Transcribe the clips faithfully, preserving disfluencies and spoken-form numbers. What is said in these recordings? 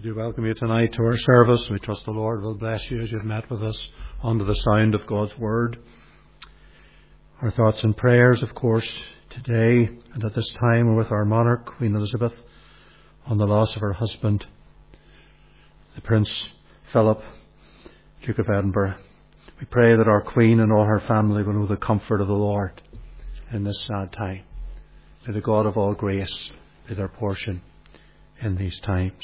We do welcome you tonight to our service. We trust the Lord will bless you as you've met with us under the sound of God's Word. Our thoughts and prayers, of course, today and at this time are with our monarch, Queen Elizabeth, on the loss of her husband, the Prince Philip, Duke of Edinburgh. We pray that our Queen and all her family will know the comfort of the Lord in this sad time. May the God of all grace be their portion in these times.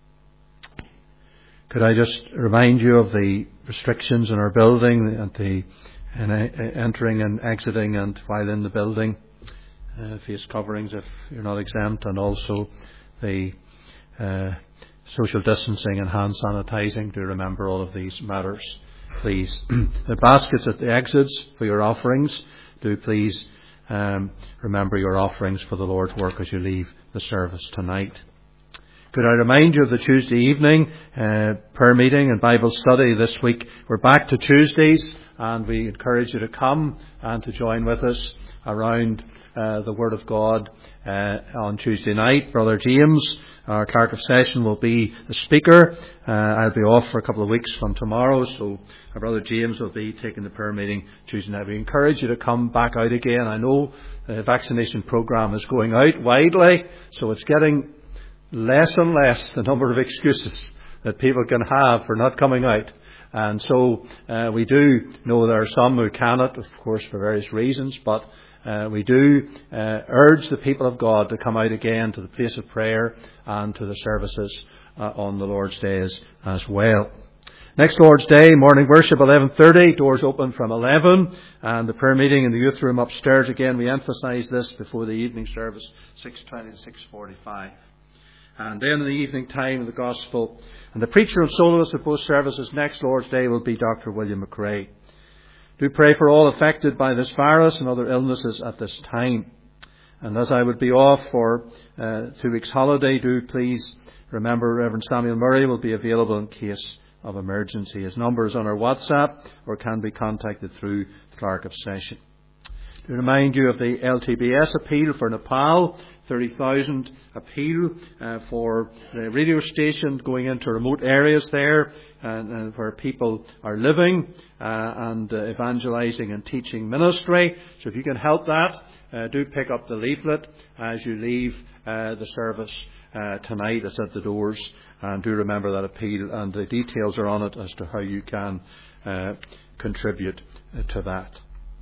Could I just remind you of the restrictions in our building, at the in entering and exiting and while in the building, uh, face coverings if you're not exempt, and also the uh, social distancing and hand sanitising. Do remember all of these matters, please. The baskets at the exits for your offerings. Do please um, remember your offerings for the Lord's work as you leave the service tonight. Could I remind you of the Tuesday evening uh, prayer meeting and Bible study this week? We're back to Tuesdays, and we encourage you to come and to join with us around uh, the Word of God uh, on Tuesday night. Brother James, our clerk of session, will be the speaker. Uh, I'll be off for a couple of weeks from tomorrow, so our Brother James will be taking the prayer meeting Tuesday night. We encourage you to come back out again. I know the vaccination programme is going out widely, so it's getting less and less the number of excuses that people can have for not coming out. And so uh, we do know there are some who cannot, of course, for various reasons, but uh, we do uh, urge the people of God to come out again to the place of prayer and to the services uh, on the Lord's days as well. Next Lord's Day, morning worship, eleven thirty, doors open from eleven, and the prayer meeting in the youth room upstairs. Again, we emphasise this before the evening service, six twenty to six forty-five. And then in the evening time, the Gospel. And the preacher and soloist of both services next Lord's Day will be Doctor William McRae. Do pray for all affected by this virus and other illnesses at this time. And as I would be off for uh, two weeks holiday, do please remember Reverend Samuel Murray will be available in case of emergency. His number is on our WhatsApp or can be contacted through the clerk of session. To remind you of the L T B S appeal for Nepal, thirty thousand appeal uh, for the radio station going into remote areas there and, and where people are living uh, and uh, evangelizing and teaching ministry. So if you can help that, uh, do pick up the leaflet as you leave uh, the service uh, tonight. It's at the doors, and do remember that appeal, and the details are on it as to how you can uh, contribute uh, to that.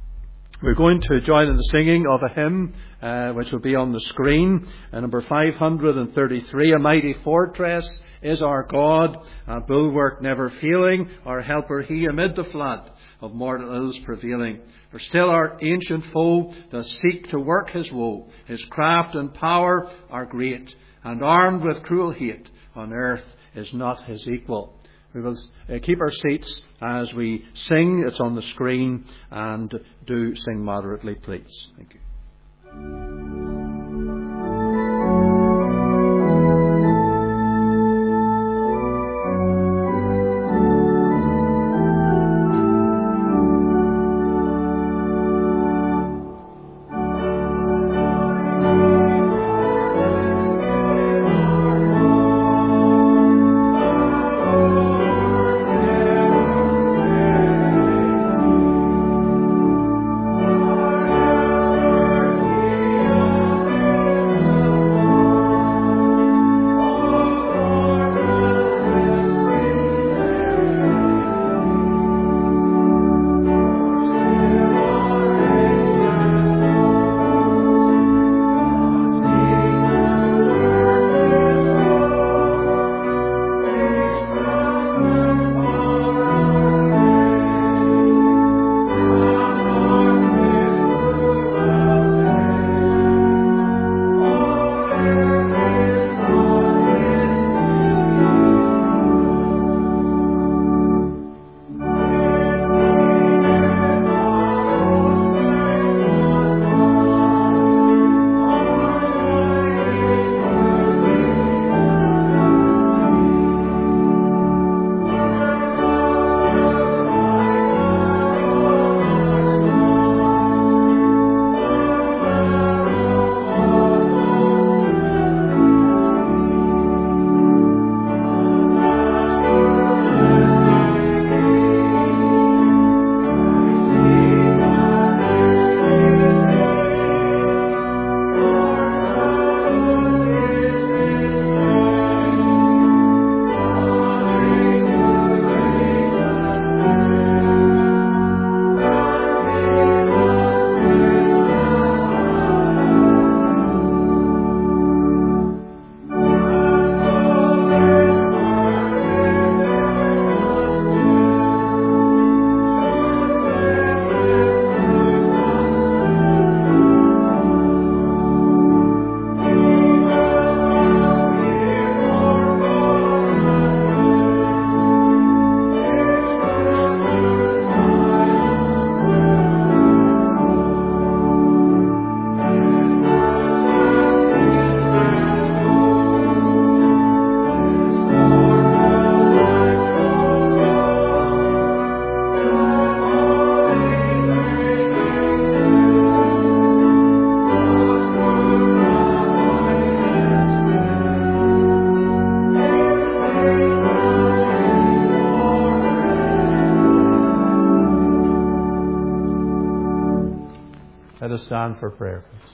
We're going to join in the singing of a hymn uh, which will be on the screen. Uh, number five hundred thirty-three, A Mighty Fortress is our God, a bulwark never failing, our helper He amid the flood of mortal ills prevailing. For still our ancient foe does seek to work his woe. His craft and power are great, and armed with cruel hate on earth is not his equal. We will uh, keep our seats as we sing. It's on the screen, and do sing moderately, please. Thank you. Thank you. to stand for prayer, please.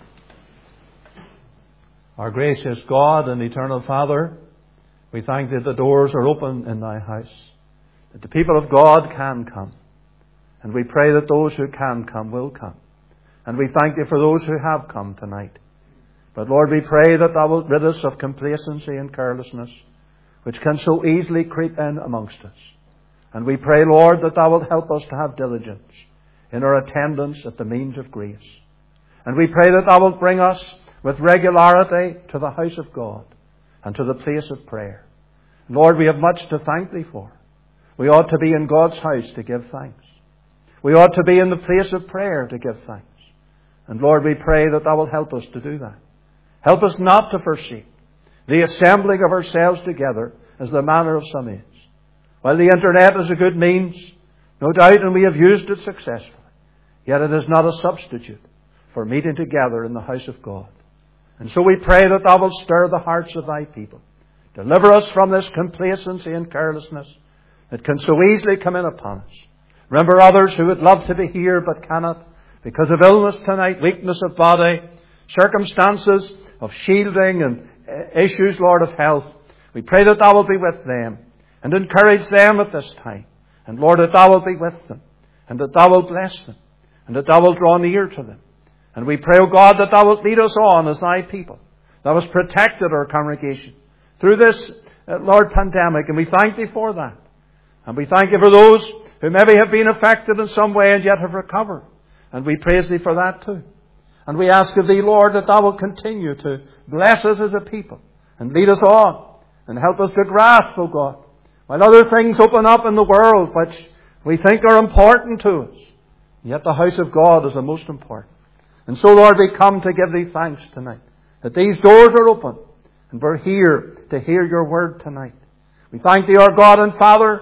Our gracious God and eternal Father, we thank Thee that the doors are open in Thy house, that the people of God can come. And we pray that those who can come will come. And we thank Thee for those who have come tonight. But Lord, we pray that Thou wilt rid us of complacency and carelessness, which can so easily creep in amongst us. And we pray, Lord, that Thou wilt help us to have diligence in our attendance at the means of grace. And we pray that Thou wilt bring us with regularity to the house of God and to the place of prayer. Lord, we have much to thank Thee for. We ought to be in God's house to give thanks. We ought to be in the place of prayer to give thanks. And Lord, we pray that Thou wilt help us to do that. Help us not to forsake the assembling of ourselves together as the manner of some is. While the internet is a good means, no doubt, and we have used it successfully, yet it is not a substitute for meeting together in the house of God. And so we pray that Thou wilt stir the hearts of Thy people. Deliver us from this complacency and carelessness that can so easily come in upon us. Remember others who would love to be here but cannot because of illness tonight, weakness of body, circumstances of shielding and issues, Lord, of health. We pray that Thou wilt be with them and encourage them at this time. And Lord, that Thou wilt be with them and that Thou wilt bless them and that Thou wilt draw near to them. And we pray, O God, that Thou wilt lead us on as Thy people. Thou hast protected our congregation through this, uh, Lord, pandemic, and we thank Thee for that. And we thank Thee for those who maybe have been affected in some way and yet have recovered. And we praise Thee for that too. And we ask of Thee, Lord, that Thou wilt continue to bless us as a people and lead us on and help us to grasp, O God, while other things open up in the world which we think are important to us. Yet the house of God is the most important. And so, Lord, we come to give Thee thanks tonight that these doors are open and we're here to hear Your word tonight. We thank Thee, our God and Father,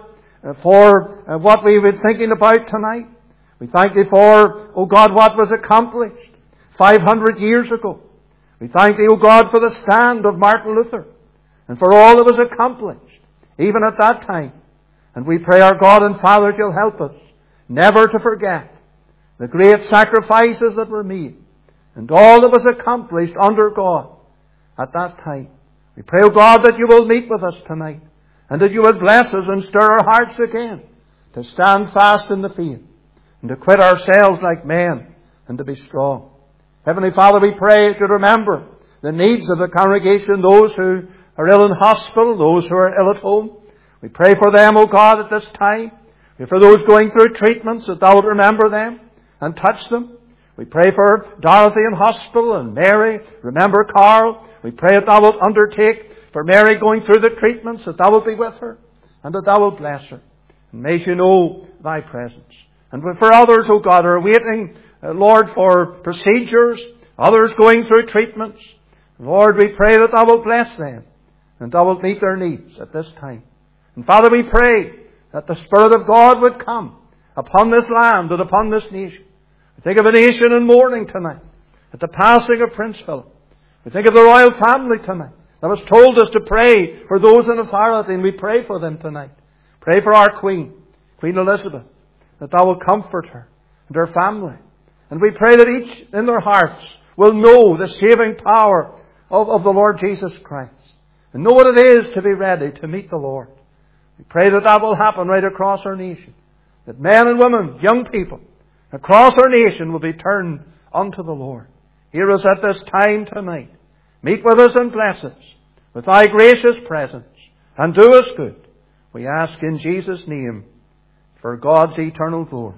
for what we've been thinking about tonight. We thank Thee for, O God, what was accomplished five hundred years ago. We thank Thee, O God, for the stand of Martin Luther and for all that was accomplished, even at that time. And we pray, our God and Father, that You'll help us never to forget the great sacrifices that were made and all that was accomplished under God at that time. We pray, O God, that You will meet with us tonight and that You will bless us and stir our hearts again to stand fast in the faith and to quit ourselves like men and to be strong. Heavenly Father, we pray to remember the needs of the congregation, those who are ill in hospital, those who are ill at home. We pray for them, O God, at this time. We pray for those going through treatments, that Thou wilt remember them and touch them. We pray for Dorothy in hospital and Mary. Remember Carl. We pray that Thou wilt undertake for Mary going through the treatments, that Thou wilt be with her and that Thou wilt bless her. And may she know Thy presence. And for others, O God, who are waiting, uh, Lord, for procedures, others going through treatments, Lord, we pray that Thou wilt bless them and Thou wilt meet their needs at this time. And Father, we pray that the Spirit of God would come upon this land and upon this nation. We think of a nation in mourning tonight at the passing of Prince Philip. We think of the royal family tonight. That was told us to pray for those in authority, and we pray for them tonight. Pray for our Queen, Queen Elizabeth, that Thou will comfort her and her family. And we pray that each in their hearts will know the saving power of, of the Lord Jesus Christ and know what it is to be ready to meet the Lord. We pray that that will happen right across our nation. That men and women, young people, across our nation will be turned unto the Lord. Hear us at this time tonight. Meet with us and bless us with Thy gracious presence and do us good. We ask in Jesus' name for God's eternal glory.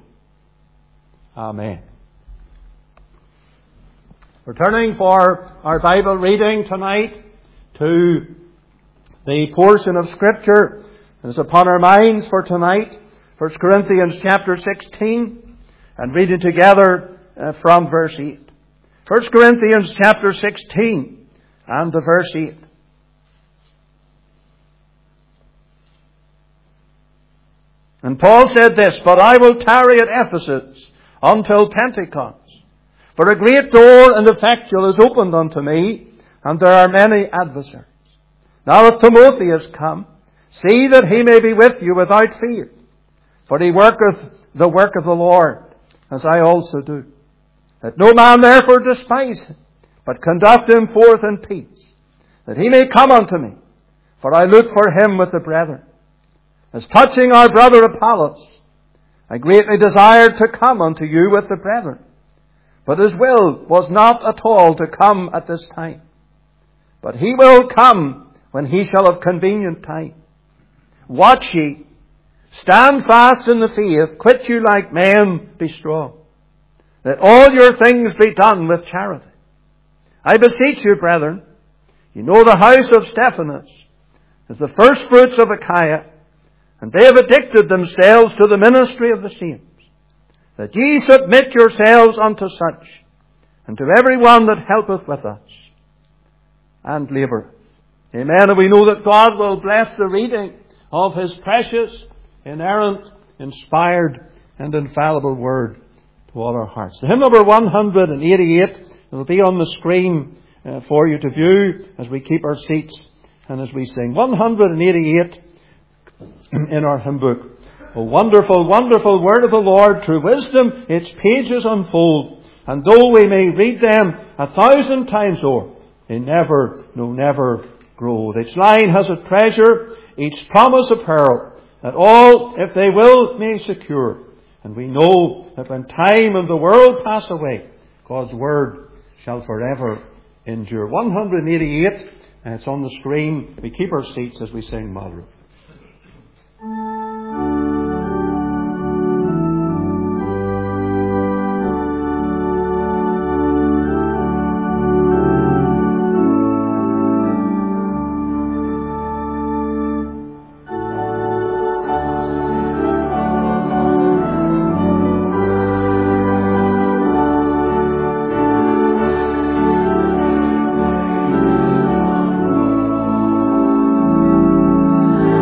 Amen. We're turning for our Bible reading tonight to the portion of Scripture that is upon our minds for tonight, First Corinthians chapter sixteen, and reading together uh, from verse eight. First Corinthians chapter sixteen and the verse eight. And Paul said this, "But I will tarry at Ephesus until Pentecost. For a great door and effectual is opened unto me, and there are many adversaries. Now if Timothy is come, see that he may be with you without fear. For he worketh the work of the Lord, as I also do. Let no man therefore despise him, but conduct him forth in peace, that he may come unto me. For I look for him with the brethren. As touching our brother Apollos, I greatly desired to come unto you with the brethren, but his will was not at all to come at this time. But he will come when he shall have convenient time. Watch ye, stand fast in the faith, quit you like men, be strong. Let all your things be done with charity. I beseech you, brethren, you know the house of Stephanas is the first fruits of Achaia, and they have addicted themselves to the ministry of the saints, that ye submit yourselves unto such, and to every one that helpeth with us, and laboureth. Amen. And we know that God will bless the reading of His precious, inerrant, inspired, and infallible Word to all our hearts. The hymn number one hundred eighty-eight will be on the screen uh, for you to view as we keep our seats and as we sing. one hundred eighty-eight in our hymn book. O wonderful, wonderful Word of the Lord, through wisdom its pages unfold, and though we may read them a thousand times o'er, they never, no never grow. Each line has a treasure, each promise a pearl, that all, if they will, may secure. And we know that when time and the world pass away, God's Word shall forever endure. one hundred eighty-eight, and it's on the screen. We keep our seats as we sing Madru. Thank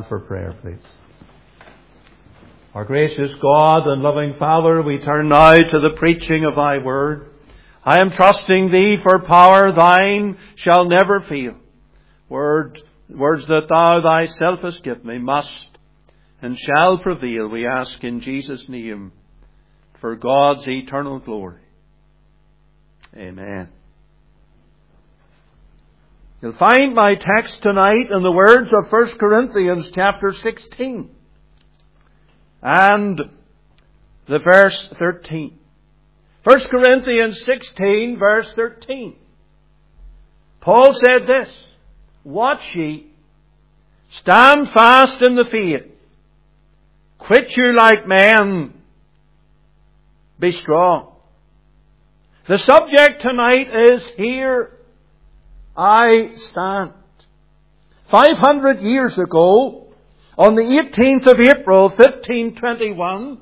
for prayer, please. Our gracious God and loving Father, we turn now to the preaching of Thy Word. I am trusting Thee for power Thine shall never fail. Word, words that Thou Thyself hast given me must and shall prevail, we ask in Jesus' name, for God's eternal glory. Amen. You'll find my text tonight in the words of First Corinthians chapter sixteen and the verse thirteen. First Corinthians sixteen, verse thirteen. Paul said this, "Watch ye, stand fast in the faith, quit you like men, be strong." The subject tonight is "Here I stand." Five hundred years ago, on the eighteenth of April, fifteen twenty-one,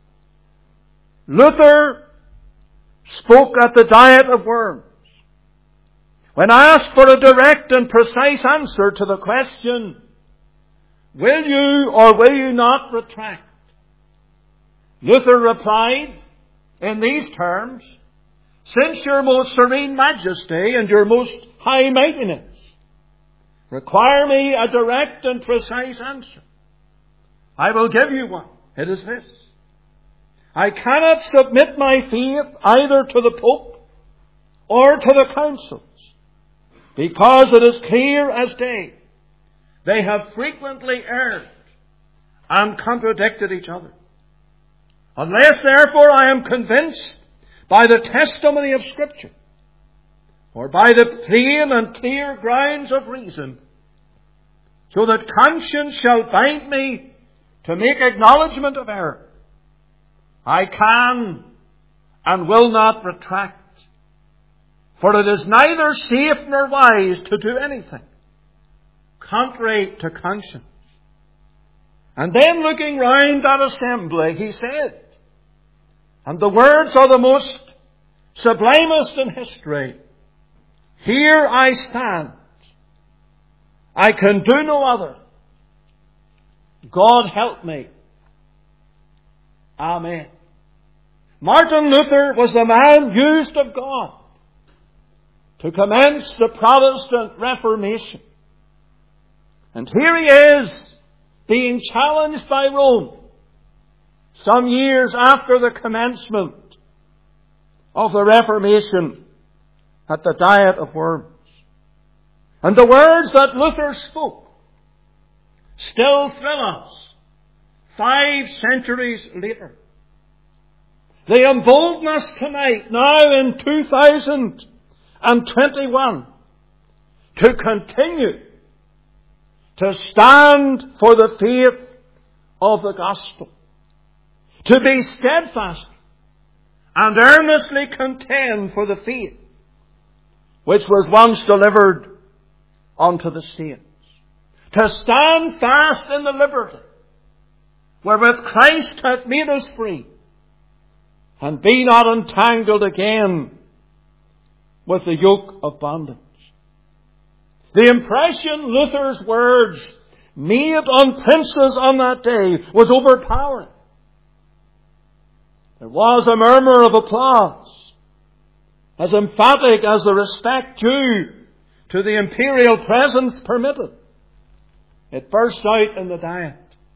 Luther spoke at the Diet of Worms. When asked for a direct and precise answer to the question, "Will you or will you not retract?" Luther replied in these terms, "Since your most serene majesty and your most high mightiness require me a direct and precise answer, I will give you one. It is this: I cannot submit my faith either to the Pope or to the councils, because it is clear as day they have frequently erred and contradicted each other. Unless, therefore, I am convinced by the testimony of Scripture, or by the plain and clear grounds of reason, so that conscience shall bind me to make acknowledgement of error, I can and will not retract. For it is neither safe nor wise to do anything contrary to conscience." And then, looking round that assembly, he said, and the words are the most sublimest in history, "Here I stand. I can do no other. God help me. Amen." Martin Luther was the man used of God to commence the Protestant Reformation. And here he is, being challenged by Rome some years after the commencement of the Reformation at the Diet of Worms. And the words that Luther spoke still thrill us five centuries later. They embolden us tonight, now in two thousand twenty-one, to continue to stand for the faith of the gospel, to be steadfast and earnestly contend for the faith which was once delivered unto the saints, to stand fast in the liberty wherewith Christ hath made us free, and be not entangled again with the yoke of bondage. The impression Luther's words made on princes on that day was overpowering. There was a murmur of applause, as emphatic as the respect due to the imperial presence permitted. It burst out in the Diet.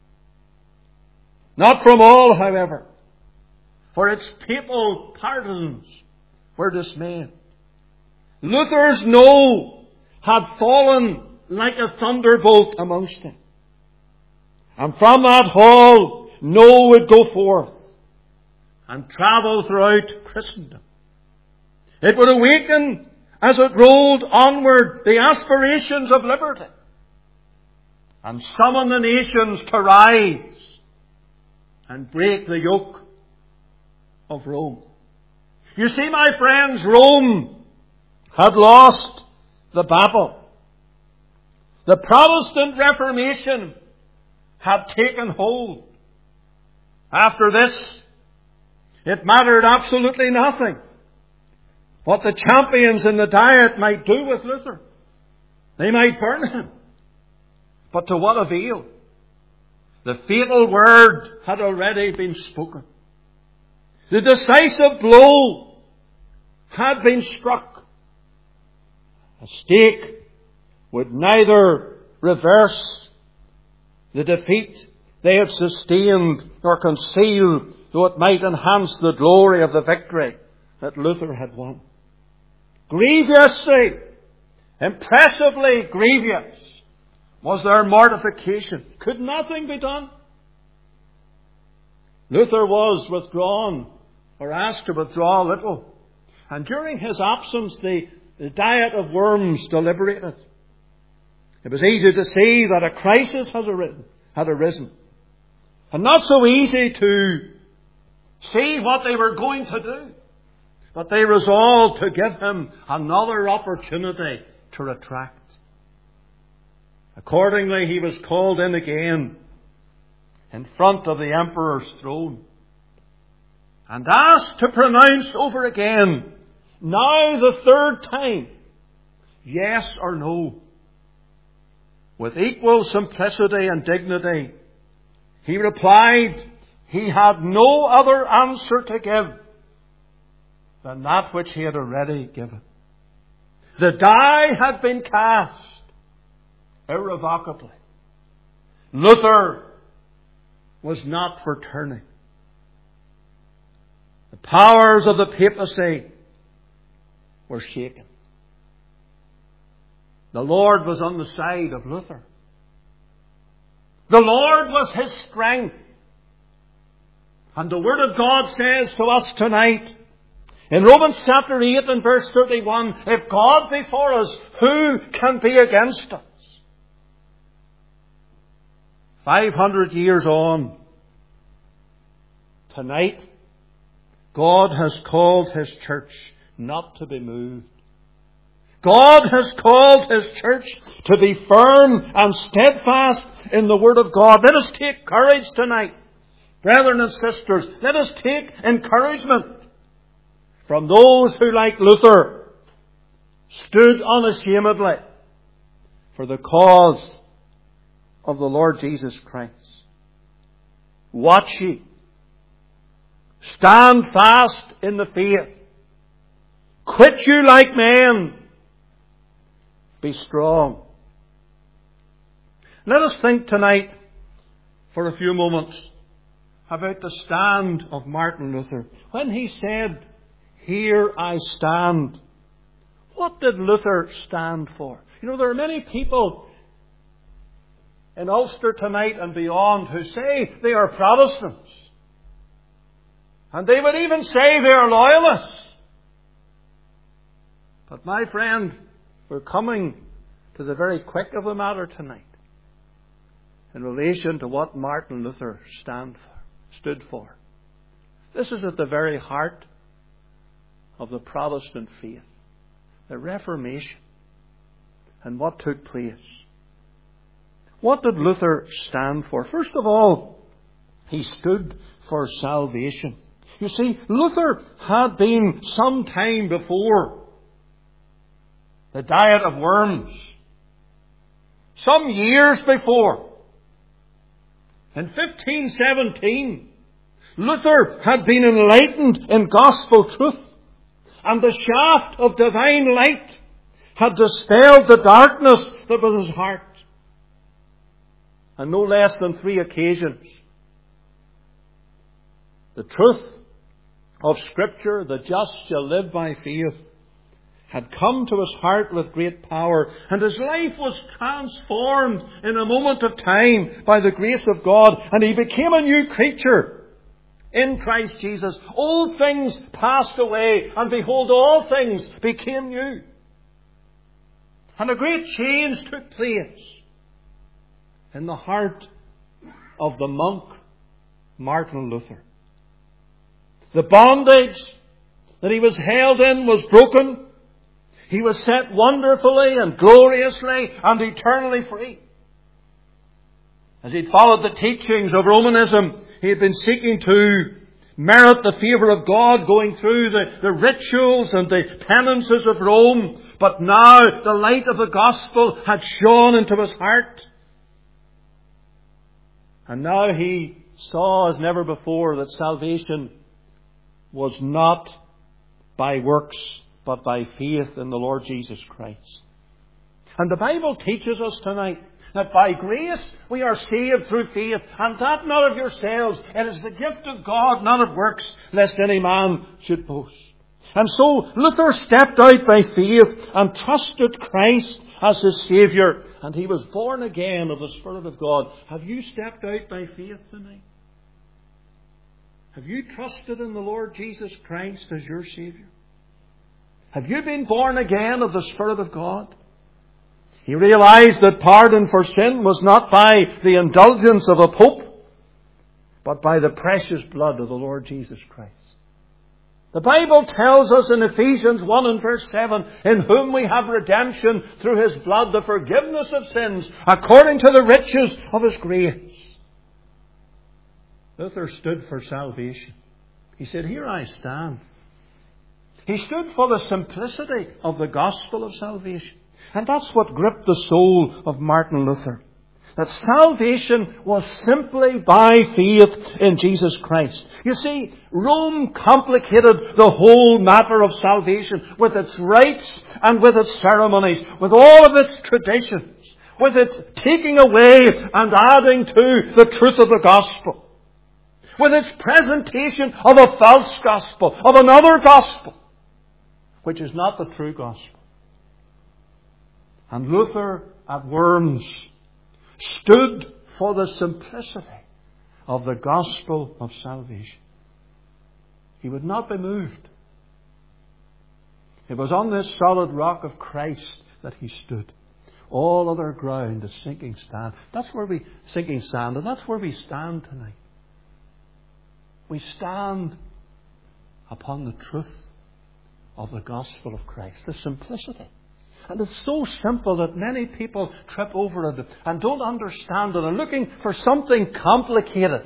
Not from all, however, for its papal partisans were dismayed. Luther's no had fallen like a thunderbolt amongst them. And from that hall, no would go forth and travel throughout Christendom. It would awaken, as it rolled onward, the aspirations of liberty and summon the nations to rise and break the yoke of Rome. You see, my friends, Rome had lost the battle. The Protestant Reformation had taken hold. After this, it mattered absolutely nothing what the champions in the Diet might do with Luther. They might burn him. But to what avail? The fatal word had already been spoken. The decisive blow had been struck. A stake would neither reverse the defeat they had sustained nor conceal, though it might enhance the glory of the victory that Luther had won. Grievously, impressively grievous was their mortification. Could nothing be done? Luther was withdrawn, or asked to withdraw a little. And during his absence, the, the Diet of Worms deliberated. It was easy to see that a crisis had arisen, had arisen. And not so easy to see what they were going to do. But they resolved to give him another opportunity to retract. Accordingly, he was called in again in front of the emperor's throne and asked to pronounce over again, now the third time, yes or no. With equal simplicity and dignity, he replied he had no other answer to give than that which he had already given. The die had been cast irrevocably. Luther was not for turning. The powers of the papacy were shaken. The Lord was on the side of Luther. The Lord was his strength. And the Word of God says to us tonight, in Romans chapter eight and verse thirty-one, if God be for us, who can be against us? Five hundred years on, tonight, God has called His church not to be moved. God has called His church to be firm and steadfast in the Word of God. Let us take courage tonight. Brethren and sisters, let us take encouragement from those who, like Luther, stood unashamedly for the cause of the Lord Jesus Christ. Watch ye. Stand fast in the faith. Quit you like men. Be strong. Let us think tonight for a few moments about the stand of Martin Luther. When he said, "Here I stand," what did Luther stand for? You know, there are many people in Ulster tonight and beyond who say they are Protestants. And they would even say they are loyalists. But my friend, we're coming to the very quick of the matter tonight in relation to what Martin Luther stand for, stood for. This is at the very heart of the Protestant faith, the Reformation, and what took place. What did Luther stand for? First of all, he stood for salvation. You see, Luther had been some time before the Diet of Worms, some years before. In fifteen seventeen, Luther had been enlightened in gospel truth, and the shaft of divine light had dispelled the darkness that was his heart. On no less than three occasions, the truth of Scripture, the just shall live by faith, had come to his heart with great power, and his life was transformed in a moment of time by the grace of God, and he became a new creature in Christ Jesus. Old things passed away, and behold, all things became new. And a great change took place in the heart of the monk Martin Luther. The bondage that he was held in was broken. He was set wonderfully and gloriously and eternally free. As he'd followed the teachings of Romanism, he had been seeking to merit the favour of God, going through the, the rituals and the penances of Rome. But now the light of the gospel had shone into his heart. And now he saw as never before that salvation was not by works, but by faith in the Lord Jesus Christ. And the Bible teaches us tonight that by grace we are saved through faith, and that not of yourselves. It is the gift of God, not of works, lest any man should boast. And so Luther stepped out by faith and trusted Christ as his Saviour, and he was born again of the Spirit of God. Have you stepped out by faith tonight? Have you trusted in the Lord Jesus Christ as your Saviour? Have you been born again of the Spirit of God? He realized that pardon for sin was not by the indulgence of a pope, but by the precious blood of the Lord Jesus Christ. The Bible tells us in Ephesians one and verse seven, in whom we have redemption through His blood, the forgiveness of sins, according to the riches of His grace. Luther stood for salvation. He said, here I stand. He stood for the simplicity of the gospel of salvation. And that's what gripped the soul of Martin Luther. That salvation was simply by faith in Jesus Christ. You see, Rome complicated the whole matter of salvation with its rites and with its ceremonies, with all of its traditions, with its taking away and adding to the truth of the gospel, with its presentation of a false gospel, of another gospel, which is not the true gospel. And Luther at Worms stood for the simplicity of the gospel of salvation. He would not be moved. It was on this solid rock of Christ that he stood. All other ground is sinking sand. That's where we sinking sand, and that's where we stand tonight. We stand upon the truth of the gospel of Christ, the simplicity. And it's so simple that many people trip over it and don't understand it and are looking for something complicated.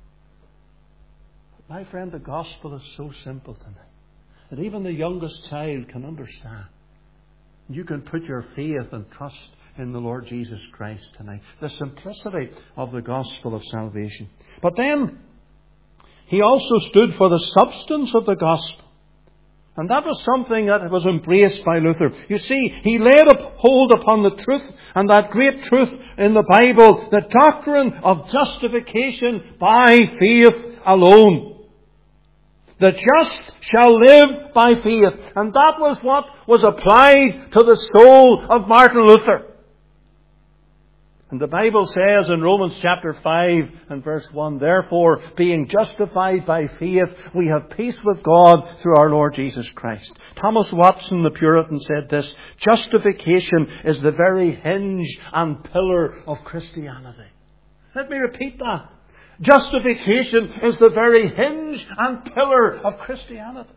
But my friend, the gospel is so simple tonight that even the youngest child can understand. You can put your faith and trust in the Lord Jesus Christ tonight. The simplicity of the gospel of salvation. But then, he also stood for the substance of the gospel. And that was something that was embraced by Luther. You see, he laid hold upon the truth, and that great truth in the Bible, the doctrine of justification by faith alone. The just shall live by faith. And that was what was applied to the soul of Martin Luther. And the Bible says in Romans chapter five and verse one, therefore, being justified by faith, we have peace with God through our Lord Jesus Christ. Thomas Watson, the Puritan, said this, justification is the very hinge and pillar of Christianity. Let me repeat that. Justification is the very hinge and pillar of Christianity.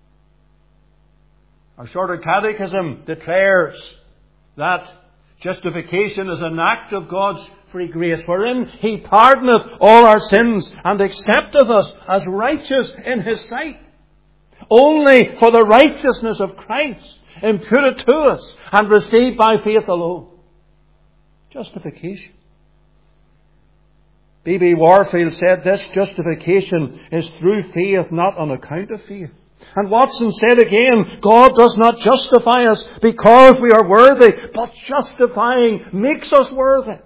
Our Shorter Catechism declares that justification is an act of God's free grace, wherein He pardoneth all our sins and accepteth us as righteous in His sight, only for the righteousness of Christ imputed to us and received by faith alone. Justification. B B Warfield said this, justification is through faith, not on account of faith. And Watson said again, God does not justify us because we are worthy, but justifying makes us worthy.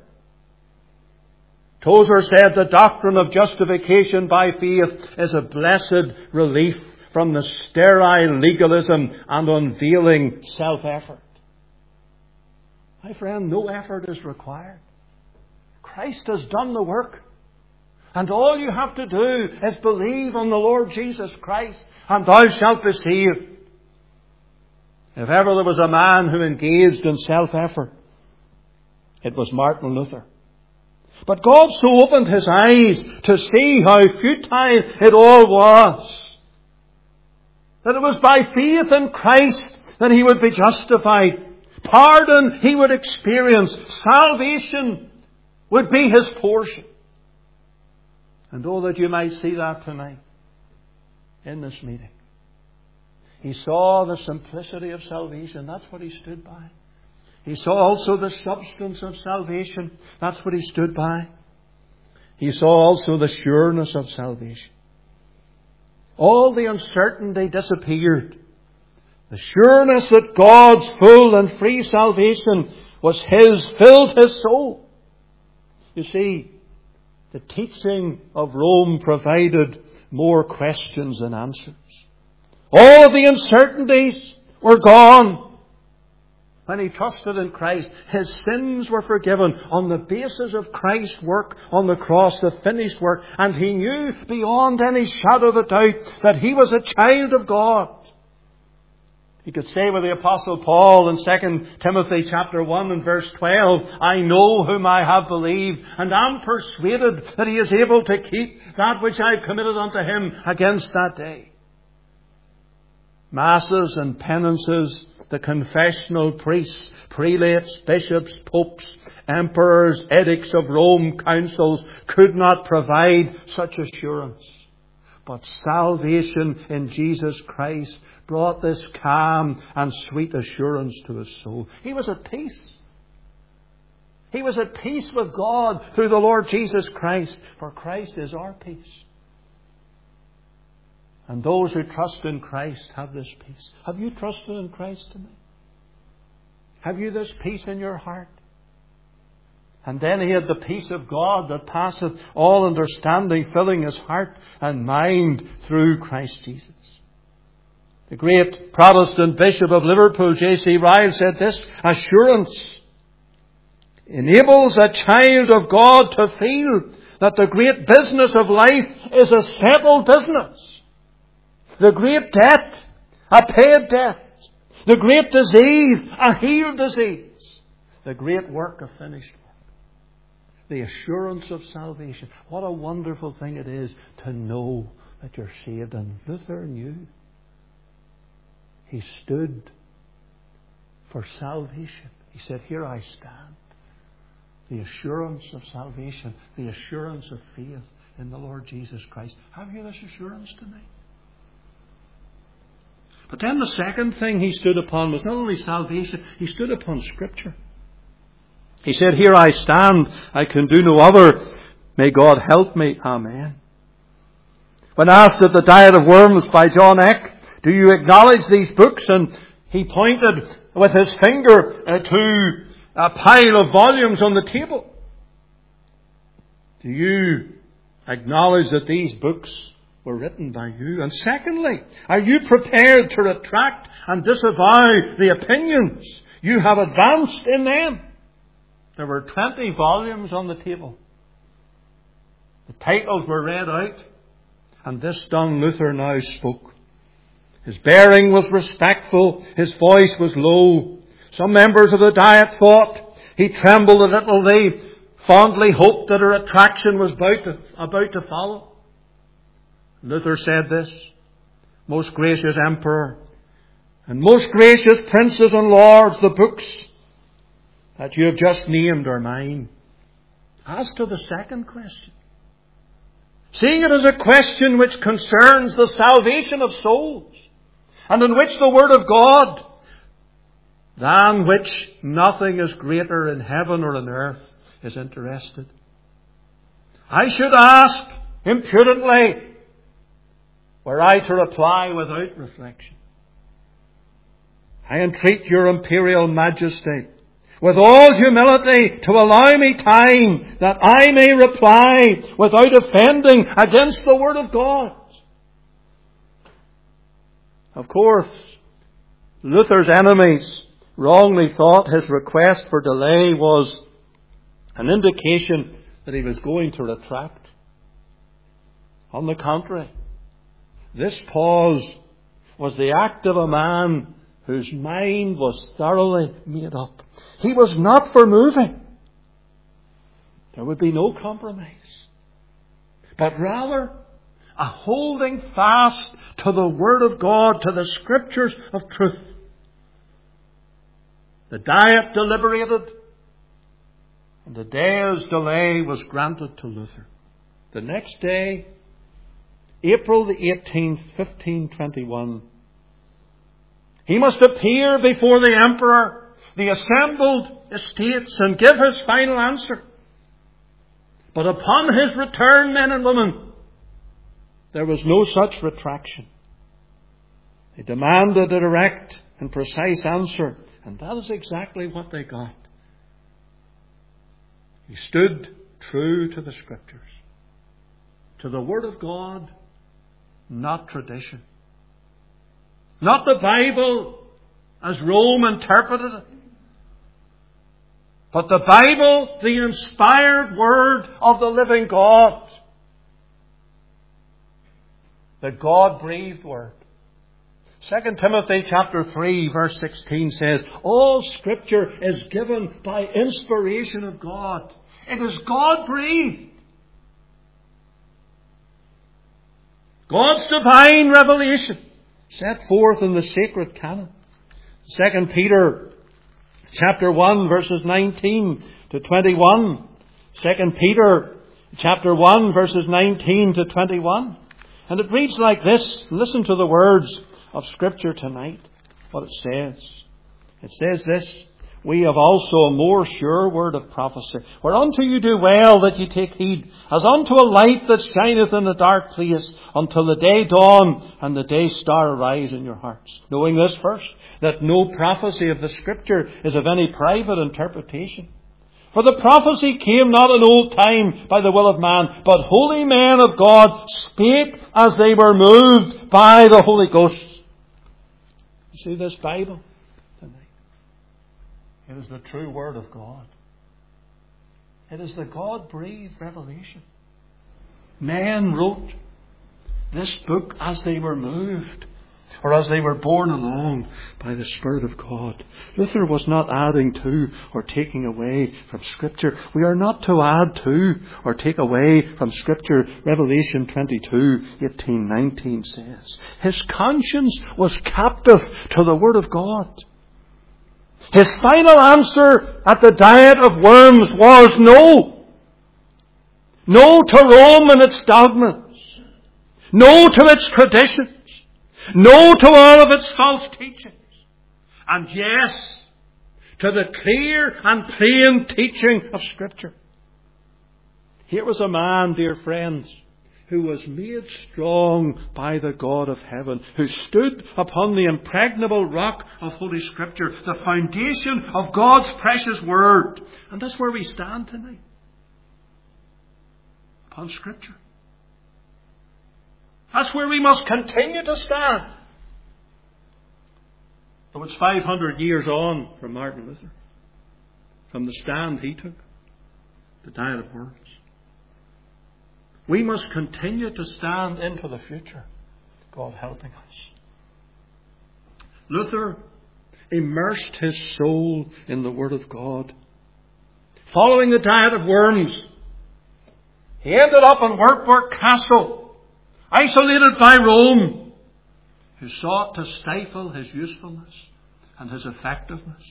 Tozer said the doctrine of justification by faith is a blessed relief from the sterile legalism and unveiling self-effort. My friend, no effort is required. Christ has done the work. And all you have to do is believe on the Lord Jesus Christ, and thou shalt be saved. If ever there was a man who engaged in self-effort, it was Martin Luther. But God so opened his eyes to see how futile it all was, that it was by faith in Christ that he would be justified. Pardon he would experience. Salvation would be his portion. And oh, that you might see that tonight in this meeting. He saw the simplicity of salvation. That's what he stood by. He saw also the substance of salvation. That's what he stood by. he saw also the sureness of salvation. All the uncertainty disappeared. The sureness that God's full and free salvation was his filled his soul. You see, the teaching of Rome provided more questions than answers. All of the uncertainties were gone. When he trusted in Christ, his sins were forgiven on the basis of Christ's work on the cross, the finished work. And he knew beyond any shadow of a doubt that he was a child of God. He could say with the Apostle Paul in Second Timothy chapter one and verse twelve, I know whom I have believed, and am persuaded that he is able to keep that which I have committed unto him against that day. Masses and penances, the confessional priests, prelates, bishops, popes, emperors, edicts of Rome, councils could not provide such assurance. But salvation in Jesus Christ brought this calm and sweet assurance to his soul. He was at peace. He was at peace with God through the Lord Jesus Christ, for Christ is our peace. And those who trust in Christ have this peace. Have you trusted in Christ tonight? Have you this peace in your heart? And then he had the peace of God that passeth all understanding, filling his heart and mind through Christ Jesus. The great Protestant Bishop of Liverpool, J C Ryle, said this: assurance enables a child of God to feel that the great business of life is a settled business. The great debt, a paid debt. The great disease, a healed disease. The great work, a finished work. The assurance of salvation. What a wonderful thing it is to know that you're saved. And Luther knew. He stood for salvation. He said, here I stand. The assurance of salvation. The assurance of faith in the Lord Jesus Christ. Have you this assurance tonight? But then the second thing he stood upon was not only salvation, he stood upon Scripture. He said, here I stand, I can do no other. May God help me. Amen. When asked at the Diet of Worms by John Eck, do you acknowledge these books? And he pointed with his finger uh, to a pile of volumes on the table. Do you acknowledge that these books were written by you? And secondly, are you prepared to retract and disavow the opinions you have advanced in them? There were twenty volumes on the table. The titles were read out, and this young Luther now spoke. His bearing was respectful, his voice was low. Some members of the Diet thought he trembled a little. They fondly hoped that a retraction was about to, about to follow. Luther said this: most gracious Emperor and most gracious Princes and Lords, the books that you have just named are mine. As to the second question, seeing it as a question which concerns the salvation of souls, and in which the Word of God, than which nothing is greater in heaven or on earth, is interested, I should ask impudently, were I to reply without reflection, I entreat your Imperial Majesty, with all humility, to allow me time that I may reply without offending against the Word of God. Of course, Luther's enemies wrongly thought his request for delay was an indication that he was going to retract. On the contrary, this pause was the act of a man whose mind was thoroughly made up. He was not for moving. There would be no compromise. But rather, a holding fast to the Word of God, to the Scriptures of truth. The Diet deliberated, and the day's delay was granted to Luther. The next day, April the eighteenth, fifteen twenty-one, he must appear before the Emperor, the assembled estates, and give his final answer. But upon his return, men and women, there was no such retraction. They demanded a direct and precise answer, and that is exactly what they got. He stood true to the Scriptures, to the Word of God, not tradition. Not the Bible as Rome interpreted it, but the Bible, the inspired Word of the living God. The God-breathed Word. Second Timothy chapter three verse sixteen says, all Scripture is given by inspiration of God. It is God-breathed. God's divine revelation set forth in the sacred canon. Second Peter chapter one verses nineteen to twenty-one. Second Peter chapter one verses nineteen to twenty-one. And it reads like this. Listen to the words of Scripture tonight, what it says. It says this, we have also a more sure word of prophecy, whereunto you do well that you take heed, as unto a light that shineth in a dark place, until the day dawn and the day star arise in your hearts. Knowing this first, that no prophecy of the Scripture is of any private interpretation. For the prophecy came not in old time by the will of man, but holy men of God spake as they were moved by the Holy Ghost. You see this Bible tonight? It is the true Word of God. It is the God-breathed revelation. Men wrote this book as they were moved, or as they were borne along by the Spirit of God. Luther was not adding to or taking away from Scripture. We are not to add to or take away from Scripture. Revelation twenty-two, eighteen, nineteen says, his conscience was captive to the Word of God. His final answer at the diet of worms was no. No to Rome and its dogmas. No to its traditions. No to all of its false teachings. And yes, to the clear and plain teaching of Scripture. Here was a man, dear friends, who was made strong by the God of heaven, who stood upon the impregnable rock of Holy Scripture, the foundation of God's precious Word. And that's where we stand tonight. Upon Scripture. That's where we must continue to stand. Though it's five hundred years on from Martin Luther, from the stand he took, the Diet of Worms. We must continue to stand into the future, God helping us. Luther immersed his soul in the Word of God. Following the Diet of Worms, he ended up in Wartburg Castle, isolated by Rome, who sought to stifle his usefulness and his effectiveness.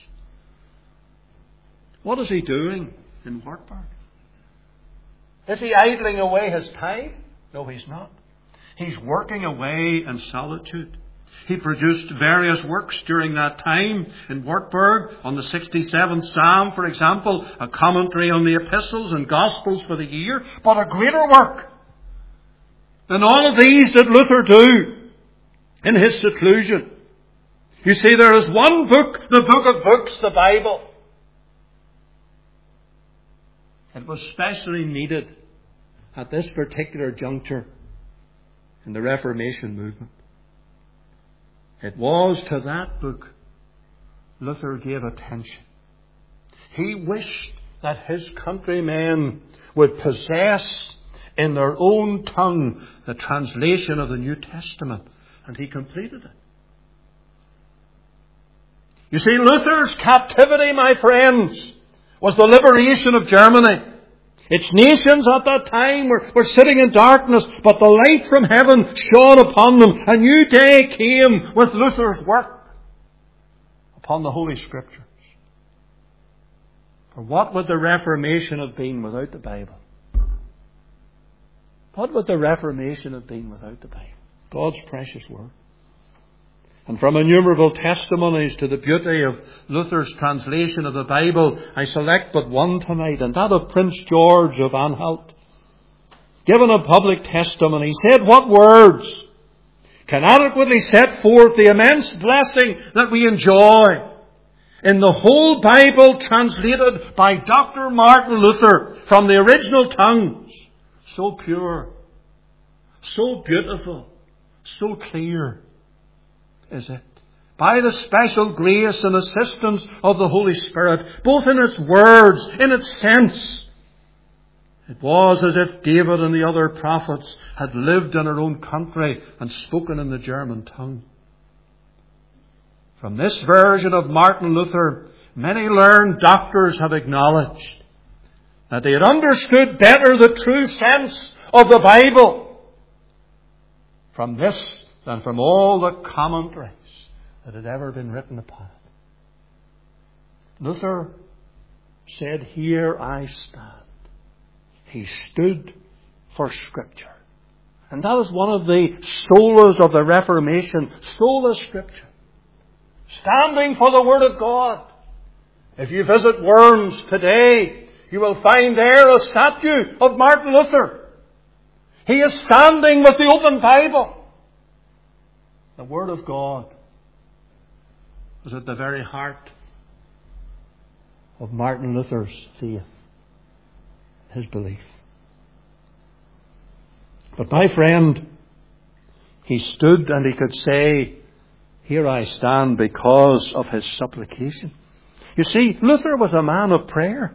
What is he doing in Wartburg? Is he idling away his time? No, he's not. He's working away in solitude. He produced various works during that time in Wartburg, on the sixty-seventh Psalm, for example, a commentary on the epistles and gospels for the year, but a greater work than all of these did Luther do in his seclusion. You see, there is one book, the book of books, the Bible. It was specially needed at this particular juncture in the Reformation movement. It was to that book Luther gave attention. He wished that his countrymen would possess in their own tongue the translation of the New Testament, and he completed it. You see, Luther's captivity, my friends, was the liberation of Germany. Its nations at that time were, were sitting in darkness, but the light from heaven shone upon them. A new day came with Luther's work upon the Holy Scriptures. For what would the Reformation have been without the Bible? What would the Reformation have been without the Bible? God's precious Word. And from innumerable testimonies to the beauty of Luther's translation of the Bible, I select but one tonight, and that of Prince George of Anhalt. Given a public testimony, he said, "What words can adequately set forth the immense blessing that we enjoy in the whole Bible translated by Doctor Martin Luther from the original tongues? So pure, so beautiful, so clear is it, by the special grace and assistance of the Holy Spirit, both in its words, in its sense. It was as if David and the other prophets had lived in our own country and spoken in the German tongue." From this version of Martin Luther, many learned doctors have acknowledged that they had understood better the true sense of the Bible from this than from all the commentaries that had ever been written upon it. Luther said, "Here I stand." He stood for Scripture. And that is one of the solas of the Reformation, sola Scriptura. Standing for the Word of God. If you visit Worms today, you will find there a statue of Martin Luther. He is standing with the open Bible. The Word of God was at the very heart of Martin Luther's faith, his belief. But my friend, he stood and he could say, "Here I stand," because of his supplication. You see, Luther was a man of prayer.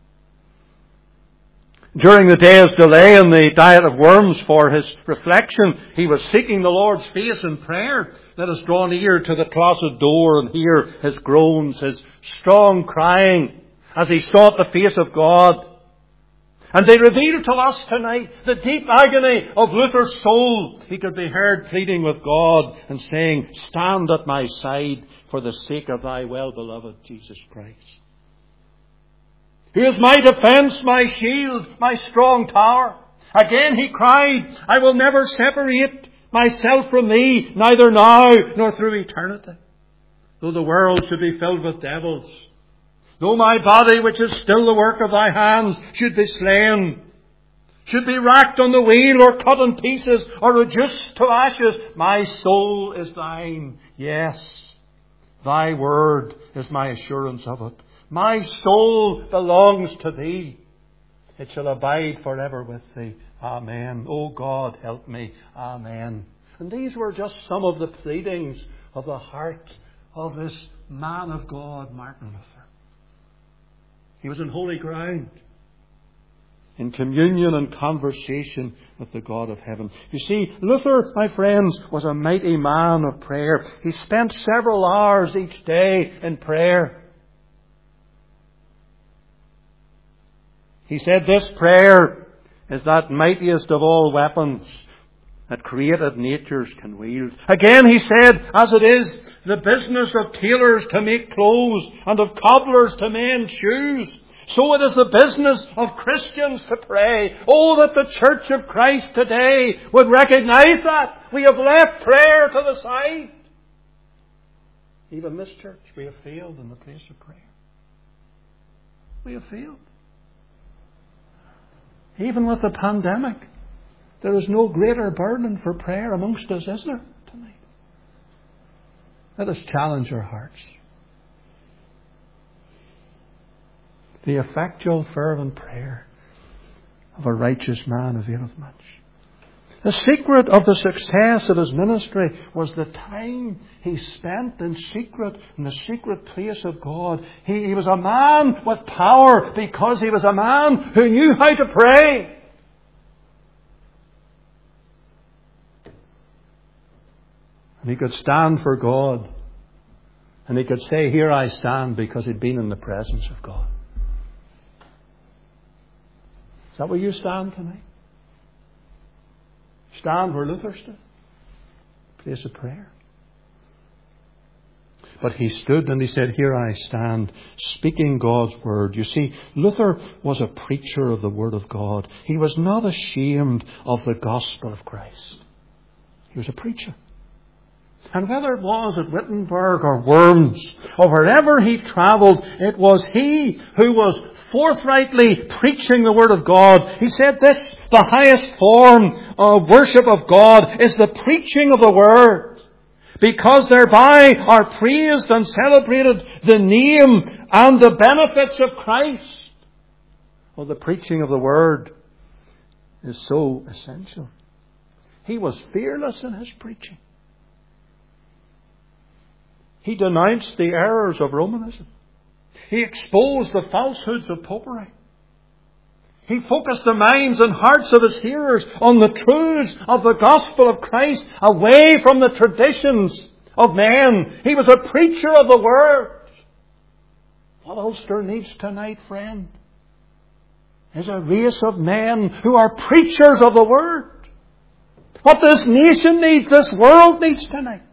During the day's delay in the Diet of Worms for his reflection, he was seeking the Lord's face in prayer. Let us draw near to the closet door and hear his groans, his strong crying as he sought the face of God. And they reveal to us tonight the deep agony of Luther's soul. He could be heard pleading with God and saying, "Stand at my side for the sake of thy well-beloved Jesus Christ. Who is my defense, my shield, my strong tower?" Again he cried, "I will never separate myself from thee, neither now nor through eternity. Though the world should be filled with devils, though my body, which is still the work of thy hands, should be slain, should be racked on the wheel, or cut in pieces, or reduced to ashes, my soul is thine. Yes, thy word is my assurance of it. My soul belongs to thee. It shall abide forever with thee. Amen. O God, help me. Amen." And these were just some of the pleadings of the heart of this man of God, Martin Luther. He was in holy ground, in communion and conversation with the God of heaven. You see, Luther, my friends, was a mighty man of prayer. He spent several hours each day in prayer. He said this prayer is that mightiest of all weapons that created natures can wield. Again he said, as it is the business of tailors to make clothes and of cobblers to mend shoes, so it is the business of Christians to pray. Oh, that the Church of Christ today would recognize that. We have left prayer to the side. Even this church, we have failed in the place of prayer. We have failed. Even with the pandemic, there is no greater burden for prayer amongst us, is there, tonight? Let us challenge our hearts. The effectual, fervent prayer of a righteous man availeth much. The secret of the success of his ministry was the time he spent in secret, in the secret place of God. He, he was a man with power because he was a man who knew how to pray. And he could stand for God. And he could say, "Here I stand," because he'd been in the presence of God. Is that where you stand tonight? Stand where Luther stood. Place of prayer. But he stood and he said, "Here I stand," speaking God's word. You see, Luther was a preacher of the Word of God. He was not ashamed of the gospel of Christ. He was a preacher. And whether it was at Wittenberg or Worms or wherever he travelled, it was he who was forthrightly preaching the Word of God. He said this, the highest form of worship of God is the preaching of the Word, because thereby are praised and celebrated the name and the benefits of Christ. Well, the preaching of the Word is so essential. He was fearless in his preaching. He denounced the errors of Romanism. He exposed the falsehoods of popery. He focused the minds and hearts of his hearers on the truths of the gospel of Christ, away from the traditions of men. He was a preacher of the Word. What Ulster needs tonight, friend, is a race of men who are preachers of the Word. What this nation needs, this world needs tonight,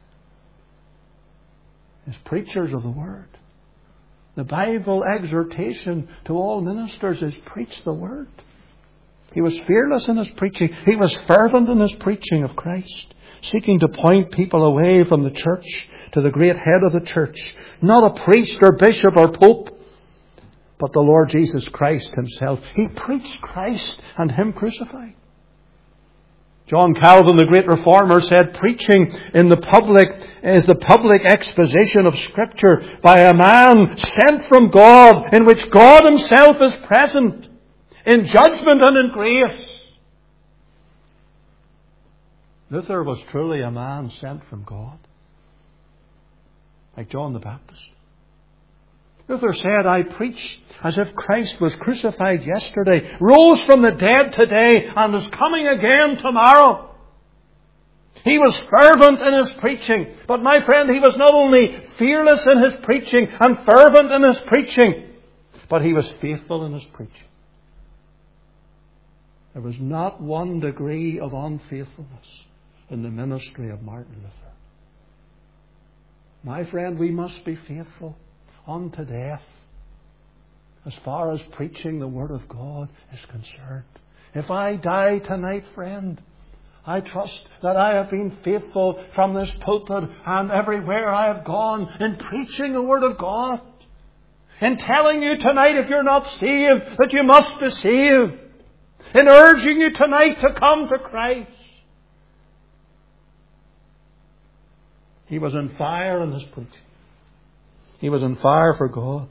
is preachers of the Word. The Bible exhortation to all ministers is preach the Word. He was fearless in his preaching. He was fervent in his preaching of Christ, seeking to point people away from the church to the great head of the church. Not a priest or bishop or pope, but the Lord Jesus Christ himself. He preached Christ and him crucified. John Calvin, the great reformer, said preaching in the public is the public exposition of Scripture by a man sent from God, in which God himself is present in judgment and in grace. Luther was truly a man sent from God, like John the Baptist. Luther said, I preach as if Christ was crucified yesterday, rose from the dead today, and is coming again tomorrow. He was fervent in his preaching. But my friend, he was not only fearless in his preaching and fervent in his preaching, but he was faithful in his preaching. There was not one degree of unfaithfulness in the ministry of Martin Luther. My friend, we must be faithful unto death as far as preaching the Word of God is concerned. If I die tonight, friend, I trust that I have been faithful from this pulpit and everywhere I have gone in preaching the Word of God, in telling you tonight, if you're not saved, that you must be saved, in urging you tonight to come to Christ. He was on fire in his preaching. He was on fire for God.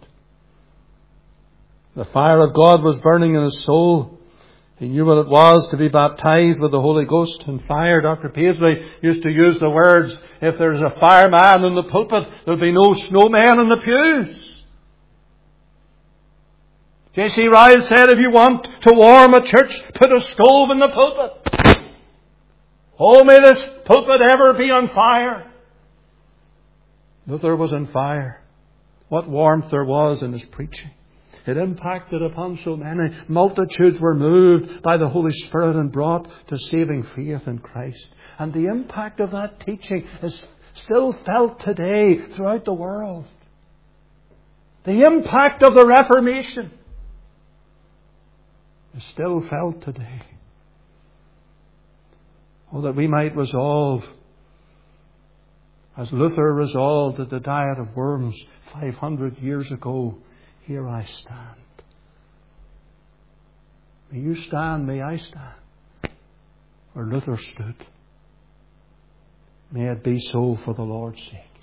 The fire of God was burning in his soul. He knew what it was to be baptized with the Holy Ghost and fire. Doctor Paisley used to use the words, if there's a fireman in the pulpit, there'll be no snowman in the pews. J C Ryle said, if you want to warm a church, put a stove in the pulpit. Oh, may this pulpit ever be on fire. Luther was on fire. What warmth there was in his preaching. It impacted upon so many. Multitudes were moved by the Holy Spirit and brought to saving faith in Christ. And the impact of that teaching is still felt today throughout the world. The impact of the Reformation is still felt today. Oh, that we might resolve, as Luther resolved at the Diet of Worms five hundred years ago, here I stand. May you stand, may I stand, where Luther stood. May it be so for the Lord's sake.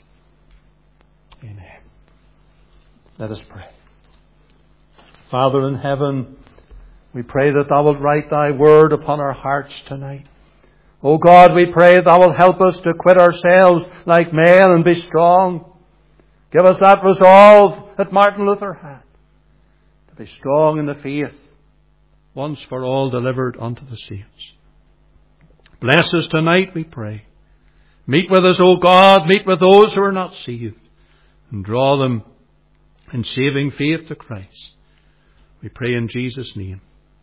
Amen. Let us pray. Father in heaven, we pray that Thou wilt write Thy word upon our hearts tonight. O God, we pray Thou wilt help us to quit ourselves like men and be strong. Give us that resolve that Martin Luther had, to be strong in the faith, once for all delivered unto the saints. Bless us tonight, we pray. Meet with us, O God, meet with those who are not saved, and draw them in saving faith to Christ. We pray in Jesus' name.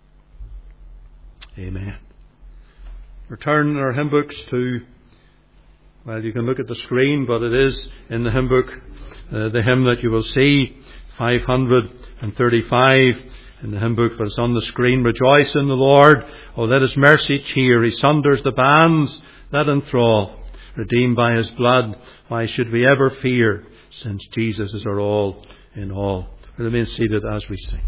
Amen. Return our hymn books to, well, you can look at the screen, but it is in the hymn book, uh, the hymn that you will see, five hundred thirty-five in the hymn book, but it's on the screen. Rejoice in the Lord. Oh, let His mercy cheer. He sunders the bands that enthrall. redeemed by His blood. Why should we ever fear, since Jesus is our all in all? Remain seated as we sing.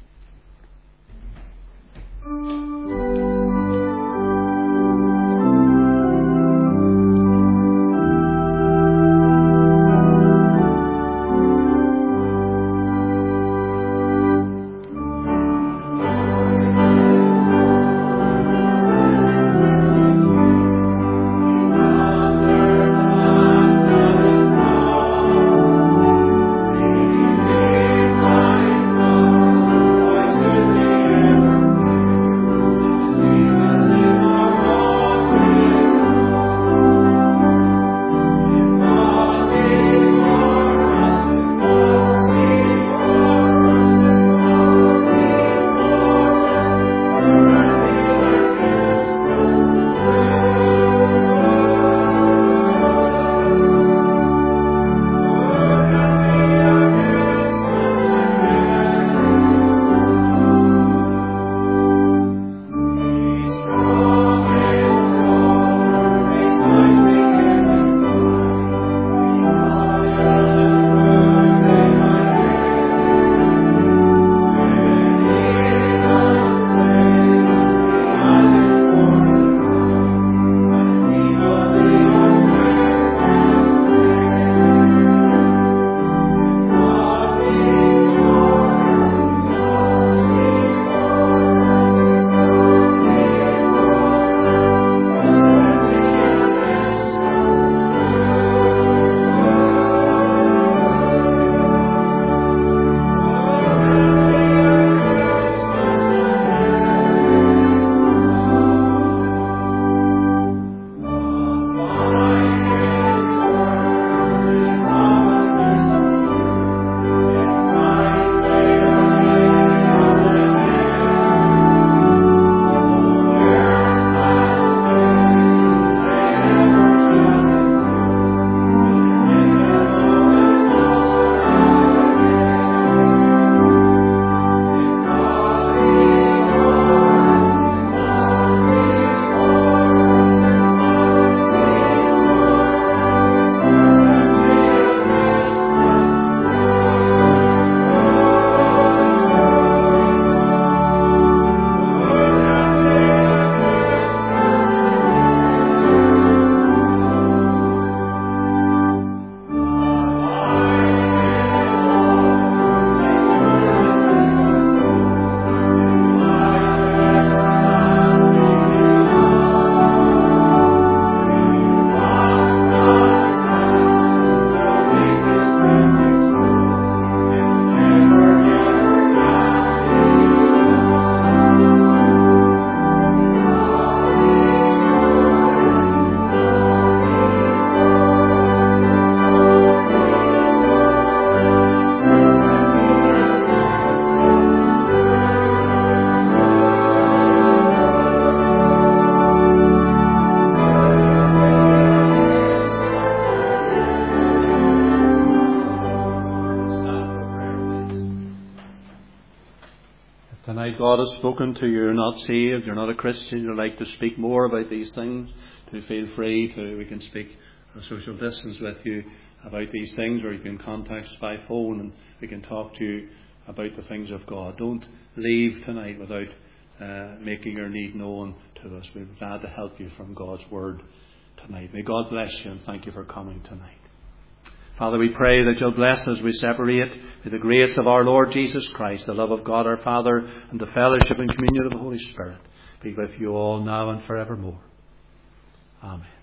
Tonight God has spoken to you. You're not saved, you're not a Christian, you'd like to speak more about these things, to feel free to, we can speak at a social distance with you about these things, or you can contact us by phone and we can talk to you about the things of God. Don't leave tonight without uh, making your need known to us. We're glad to help you from God's Word tonight. May God bless you and thank you for coming tonight. Father, we pray that you'll bless us as we separate. May the grace of our Lord Jesus Christ, the love of God our Father, and the fellowship and communion of the Holy Spirit be with you all now and forevermore. Amen.